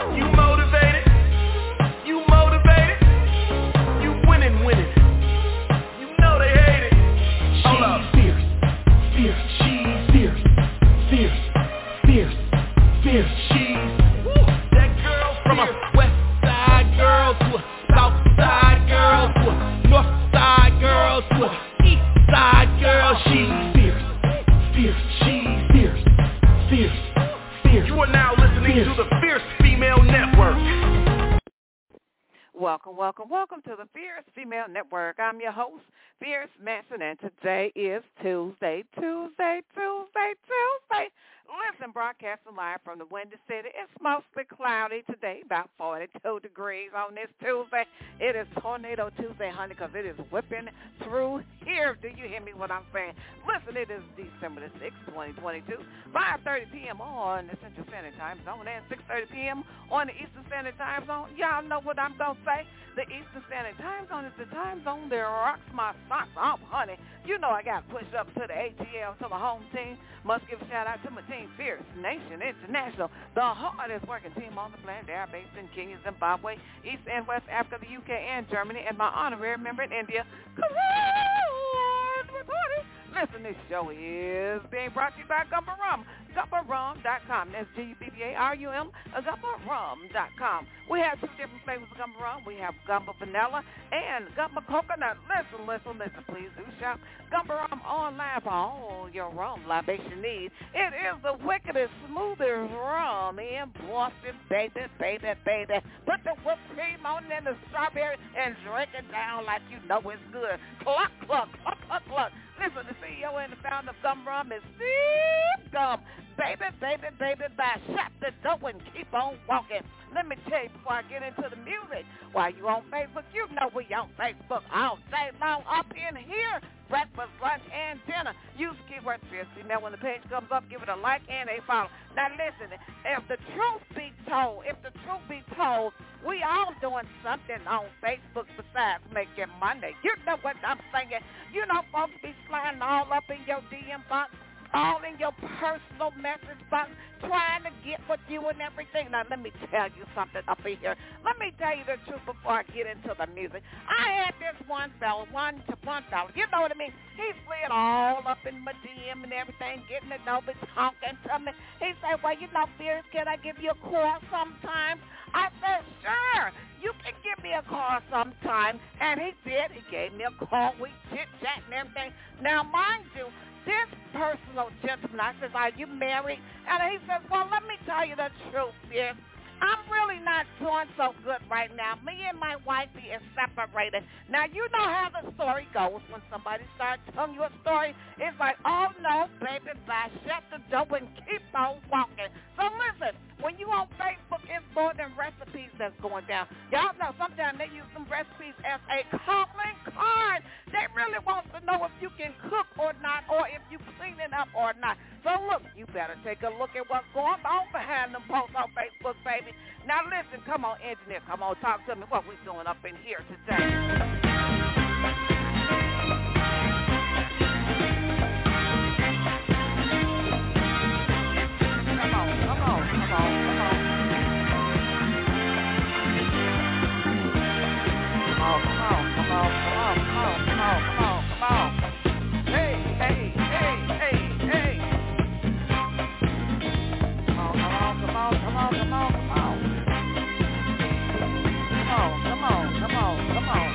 You motivated? You motivated? You winning. You know they hate it. Hold up. Fierce, she's fierce. She's that girl from a west side girl to a south side girl to a north side girl to a east side girl. She's fierce. She's fierce. You are now listening to the Fierce Female Network. Welcome to the Fierce Female Network. I'm your host, Fierce Manson, and today is Tuesday. Listen, broadcasting live from the Windy City. It's mostly cloudy today, about 42 degrees on this Tuesday. It is Tornado Tuesday, honey, because it is whipping through here. Do you hear me what I'm saying? Listen, it is December the 6th, 2022, 5:30 p.m. on the Central Standard Time Zone and 6:30 p.m. on the Eastern Standard Time Zone. Y'all know what I'm going to say. The Eastern Standard Time Zone is the time zone that rocks my socks off, honey. You know I got to push up to the ATL, to the home team. Must give a shout-out to my team, Fierce Nation International, the hardest working team on the planet. They are based in Kenya, Zimbabwe, East and West Africa, the UK, and Germany, and my honorary member in India. Listen, this show is being brought to you by Gumbo Rum, GumboRum.com. That's GUBBARUM, GumboRum.com. We have two different flavors of Gumbo Rum. We have Gumbo Vanilla and Gumbo Coconut. Listen, please do shop Gumbo Rum online for all your rum libation needs. It is the wickedest, smoothest rum in Boston, baby. Put the whipped cream on it and the strawberry and drink it down like you know it's good. Cluck. Listen, the CEO and the founder of Gum Rum is Steve Gum. Baby, by shut the door and keep on walking. Let me tell you before I get into the music, while you on Facebook, you know we on Facebook all day long up in here. Breakfast, lunch, and dinner. Use keyword Fierce Female. When the page comes up, give it a like and a follow. Now listen, if the truth be told, we all doing something on Facebook besides making money. You know what I'm saying? You know folks be sliding all up in your DM box, all in your personal message box, trying to get with you and everything. Now, let me tell you something up in here. Let me tell you the truth before I get into the music. I had this one fella, you know what I mean? He slid all up in my DM and everything, getting to know me, talking to me. He said, well, you know, Fierce, can I give you a call sometime? I said, sure, you can give me a call sometime. And he did. He gave me a call. We chit-chat and everything. Now, mind you, this personal gentleman, I said, are you married? And he says, well, let me tell you the truth, Fierce. I'm really not doing so good right now. Me and my wifey is separated. Now, you know how the story goes when somebody starts telling you a story. It's like, oh, no, baby, bye. Shut the door and keep on walking. So listen, when you on Facebook, it's more than recipes that's going down. Y'all know sometimes they use some recipes as a calling card. They really want to know if you can cook or not, or if you cleaning up or not. So look, you better take a look at what's going on behind them posts on Facebook, baby. Now listen, come on, engineer, come on, talk to me what we doing up in here today. Come on. Hey. Come on.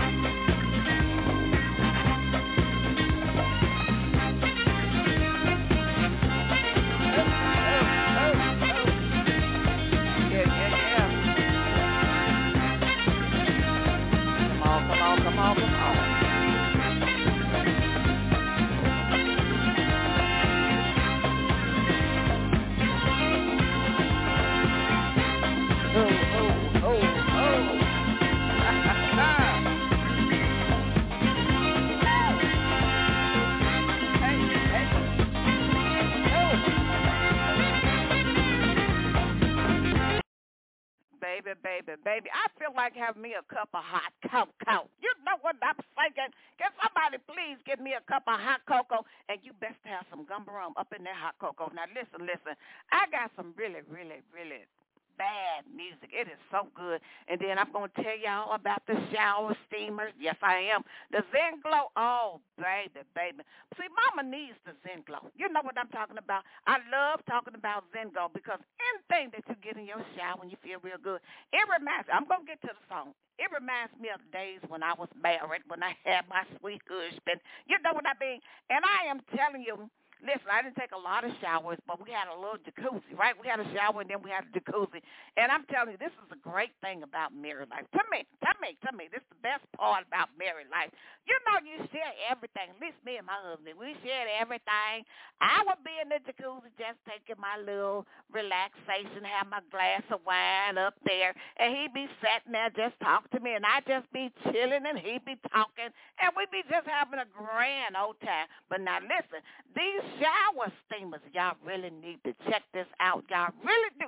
Baby, I feel like having me a cup of hot cocoa. You know what I'm saying? Can somebody please give me a cup of hot cocoa? And you best have some Gumbo Rum up in that hot cocoa. Now, listen. I got some really bad music. It is so good. And then I'm going to tell y'all about the shower steamers. Yes, I am. The Zen Glow. Oh, baby. See, mama needs the Zen Glow. You know what I'm talking about. I love talking about Zen Glow because anything that you get in your shower and you feel real good, it reminds me. I'm going to get to the song. It reminds me of the days when I was married, when I had my sweet husband. You know what I mean? And I am telling you, listen, I didn't take a lot of showers, but we had a little jacuzzi, right? We had a shower, and then we had a jacuzzi. And I'm telling you, this is a great thing about married life. To me, this is the best part about married life. You know, you share everything. At least me and my husband, we shared everything. I would be in the jacuzzi just taking my little relaxation, have my glass of wine up there, and he'd be sitting there just talking to me, and I'd just be chilling, and he'd be talking, and we'd be just having a grand old time. But now, listen, these shower steamers, y'all really need to check this out. Y'all really do.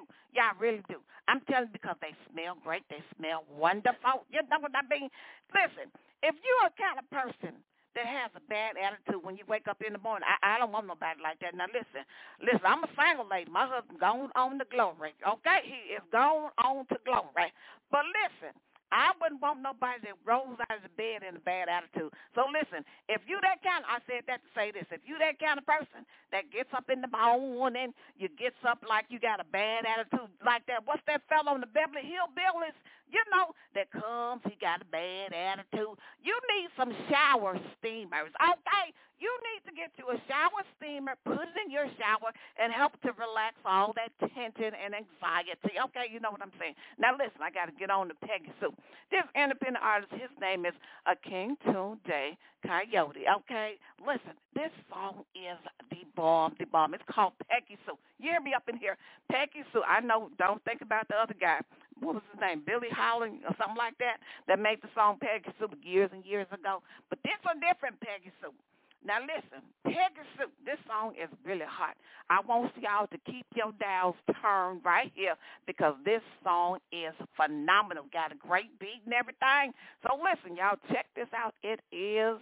I'm telling you, because they smell great. They smell wonderful. You know what I mean? Listen, if you're a kind of person that has a bad attitude when you wake up in the morning, I don't want nobody like that. Now, listen, I'm a single lady. My husband gone on to glory, okay? He is gone on to glory. But listen, I wouldn't want nobody that rolls out of the bed in a bad attitude. So listen, if you that kind of, I said that to say this, if you that kind of person that gets up in the morning, you gets up like you got a bad attitude like that, what's that fellow on the Beverly Hillbillies, you know, that comes, he got a bad attitude. You need some shower steamers, okay? You need to get you a shower steamer, put it in your shower, and help to relax all that tension and anxiety. Okay, you know what I'm saying. Now, listen, I got to get on to Peggy Sue. This independent artist, his name is King Tunde Coyote. Okay, listen, this song is the bomb. It's called Peggy Sue. You hear me up in here? Peggy Sue. I know, don't think about the other guy. What was his name? Billy Holland or something like that made the song Peggy Sue years and years ago. But this a different Peggy Sue. Now, listen, Peggy Sue, this song is really hot. I want y'all to keep your dials turned right here because this song is phenomenal. Got a great beat and everything. So, listen, y'all, check this out. It is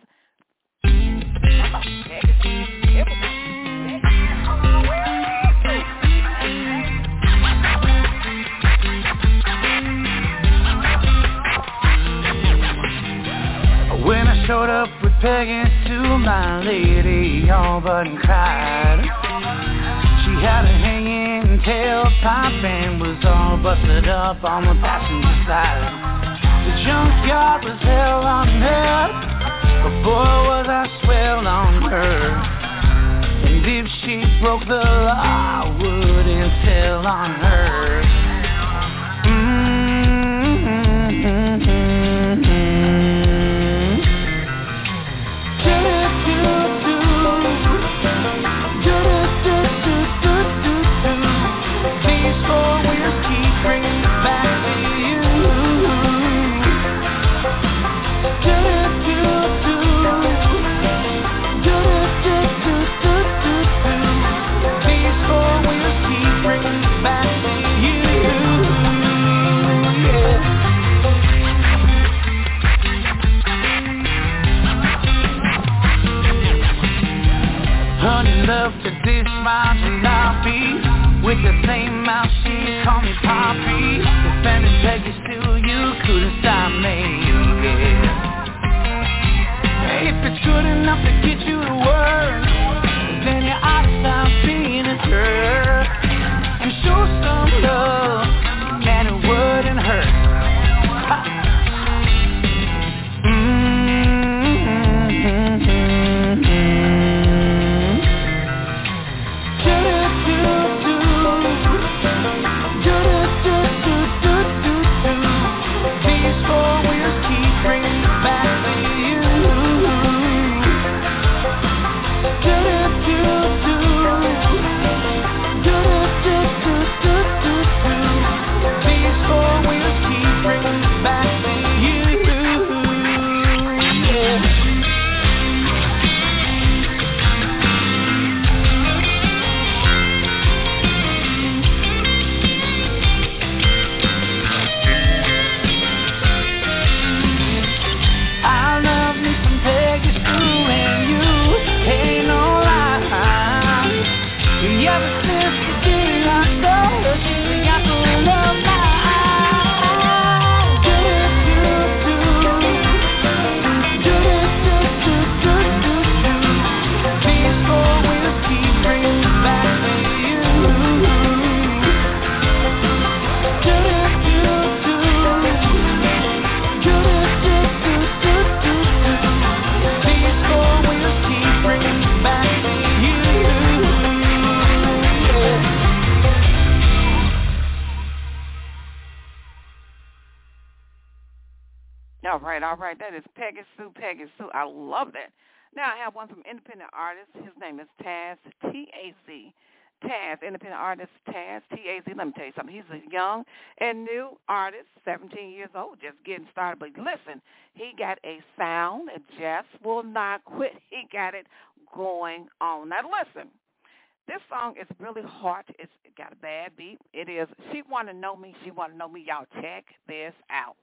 Peggy Sue. Here we go. When I showed up with Peggy Sue, my lady all but cried. She had a hanging tailpipe and was all busted up on the passenger side. The junkyard was hell on her, but boy was I swell on her. And if she broke the law, I wouldn't tell on her. Love to dish my jalopy with the same mouth she called me Poppy. Defending Peggy Sue, you couldn't stop me. Yeah. If it's good enough to get you to work, then you ought to stop being a jerk and show some love, and it wouldn't hurt. All right. That is Peggy Sue. I love that. Now I have one from independent artist. His name is Taz, T-A-Z. Taz, independent artist Taz, T-A-Z. Let me tell you something. He's a young and new artist, 17 years old, just getting started. But listen, he got a sound that just will not quit. He got it going on. Now listen, this song is really hard. It's got a bad beat. It is She Wanna Know Me, She Wanna Know Me. Y'all check this out.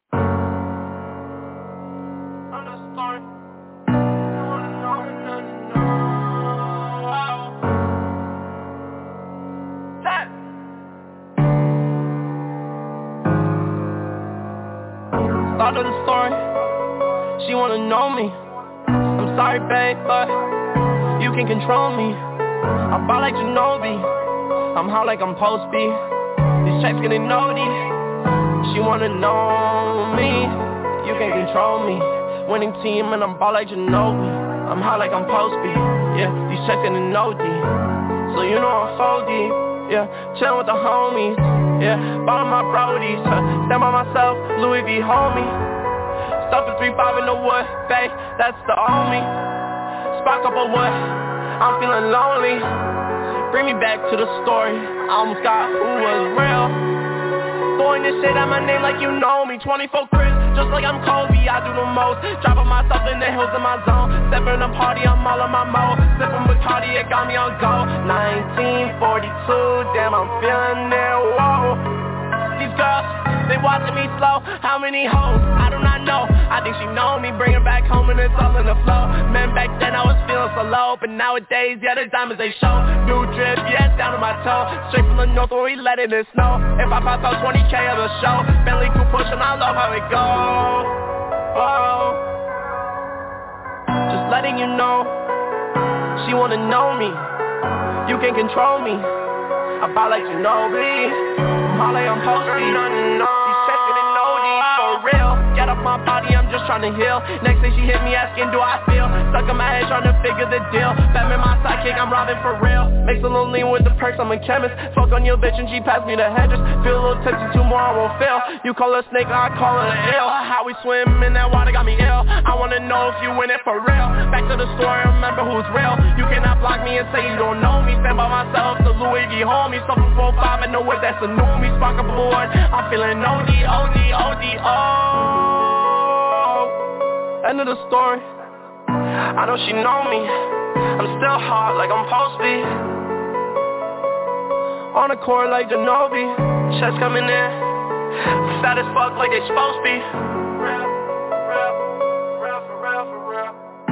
Start of the story, she wanna know me. I'm sorry, babe, but you can control me. I ball like Ginobili, I'm hot like I'm post B. These checks getting naughty. She wanna know me, you can control me. Winning team and I'm ball like Ginobili, I'm hot like I'm post B. Yeah, these checks getting naughty, so you know I'm 4D. Yeah, chillin' with the homies. Yeah, ballin' my brodies. Stand by myself, Louis V. homie. Stuff is 3-5 in the wood, babe, that's the homie. Spark up a wood, I'm feeling lonely. Bring me back to the story, I almost got who was real. Throwing this shit at my name like you know me. 24 Chris, just like I'm Kobe, I do the most. Dropping myself in the hills in my zone. Stepping the party, I'm all on my mode. Sipping Bacardi, it got me on go. 1942, damn, I'm feeling it, whoa. These girls, they watching me slow. How many hoes? I do not know. I think she know me, bring her back home and it's all in the flow. Man, back then I was feeling so low, but nowadays, yeah, the diamonds they show. New drip, yeah, it's down to my toe. Straight from the north where we let it snow. If I pop out 20K of a show, Bentley crew pushing, I love how it goes. Oh, just letting you know, she wanna know me. You can control me. I ball like Ginobili, I'm hot like I'm posty. These checks getting naughty, for real. Get up my body, I'm just trying to heal. Next thing she hit me asking, do I feel? Stuck in my head trying to figure the deal. Batman my sidekick, I'm robbing for real. Mix a little lean with the perks, I'm a chemist. Fuck on your bitch and she passed me the hedges. Feel a little tipsy, 2 more, I won't fail. You call her a snake, I call her an eel. How we swim in that water got me ill. I wanna know if you in it for real. Back to the story, remember who's real. You cannot block me and say you don't know me. Stand by myself, the Louis V. homie. Something 4-5 and know what that's a new me. Spark up a board, I'm feeling OD. End of the story, I know she know me. I'm still hot like I'm post B. On the court like Ginobili. Checks coming in, fat as fuck like they supposed to be. Real, for real.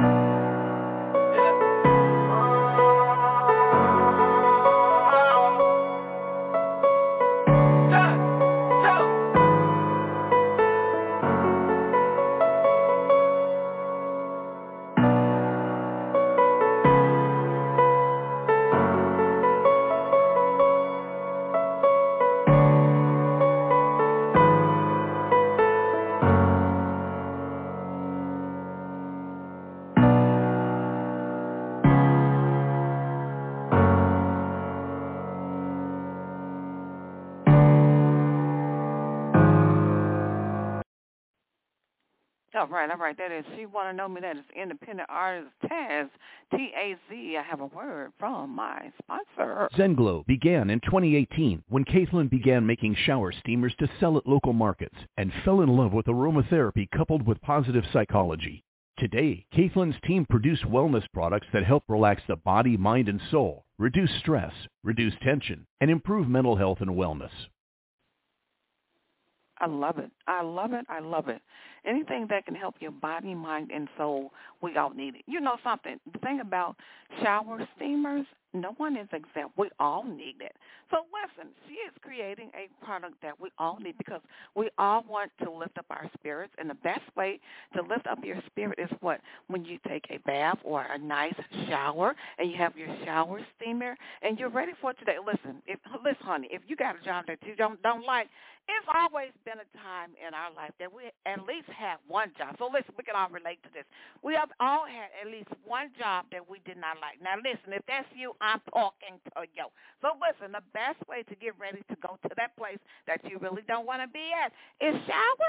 All right. That is She Wanna Know Me. That is independent artist Taz, T-A-Z. I have a word from my sponsor. Zenglow began in 2018 when Caitlin began making shower steamers to sell at local markets and fell in love with aromatherapy coupled with positive psychology. Today, Caitlin's team produce wellness products that help relax the body, mind, and soul, reduce stress, reduce tension, and improve mental health and wellness. I love it. Anything that can help your body, mind, and soul, we all need it. You know something? The thing about shower steamers, no one is exempt. We all need it. So listen, she is creating a product that we all need because we all want to lift up our spirits. And the best way to lift up your spirit is what? When you take a bath or a nice shower and you have your shower steamer and you're ready for today. Listen, honey, if you got a job that you don't like, it's always been a time in our life that we at least have one job. So listen, we can all relate to this. We have all had at least one job that we did not like. Now listen, if that's you, I'm talking to you. So listen, the best way to get ready to go to that place that you really don't want to be at is shower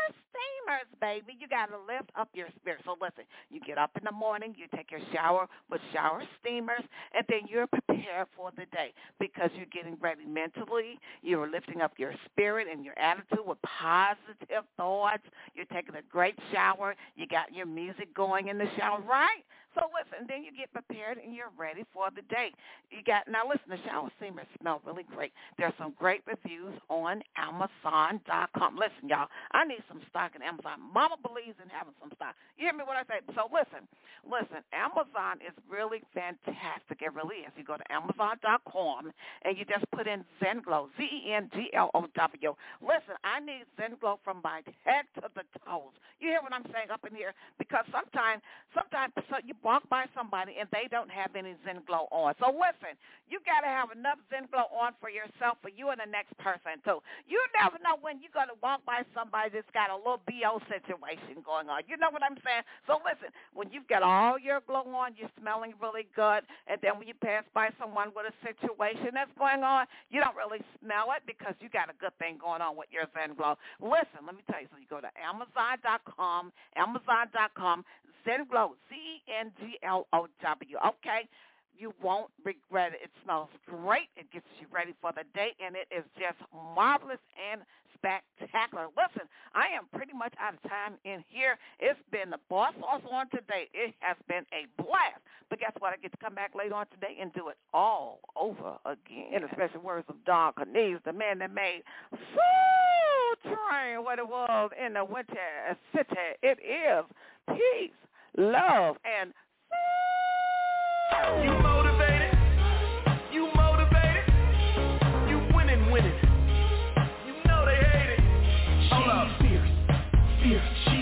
steamers, baby. You got to lift up your spirit. So listen, you get up in the morning, you take your shower with shower steamers, and then you're prepared for the day because you're getting ready mentally. You're lifting up your spirit and your attitude with positive thoughts. You're taking a great shower. You got your music going in the shower, right? So listen, then you get prepared and you're ready for the day. Now listen, the shower steamers smell really great. There's some great reviews on Amazon.com. Listen, y'all, I need some stock in Amazon. Mama believes in having some stock. You hear me what I say? So listen, Amazon is really fantastic. It really is. You go to Amazon.com and you just put in Zenglow, Zenglow. Listen, I need Zenglow from my head to the toes. You hear what I'm saying up in here? Because sometimes so you walk by somebody and they don't have any Zenglow on. So listen, you got to have enough Zenglow on for yourself, for you and the next person too. You never know when you're going to walk by somebody that's got a little BO situation going on. You know what I'm saying? So listen, when you've got all your glow on, you're smelling really good, and then when you pass by someone with a situation that's going on, you don't really smell it because you got a good thing going on with your Zenglow. Listen, let me tell you, so you go to Amazon.com, Zenglow, Zenglow, okay? You won't regret it. It smells great. It gets you ready for the day, and it is just marvelous and spectacular. Listen, I am pretty much out of time in here. It's been the Boss Sauce on today. It has been a blast. But guess what? I get to come back later on today and do it all over again. In the special words of Don Cornelius, the man that made Soul Train what it was in the Winter City. It is peace, love, and you motivated, you winning, you know they hate it. Hold up. Fierce,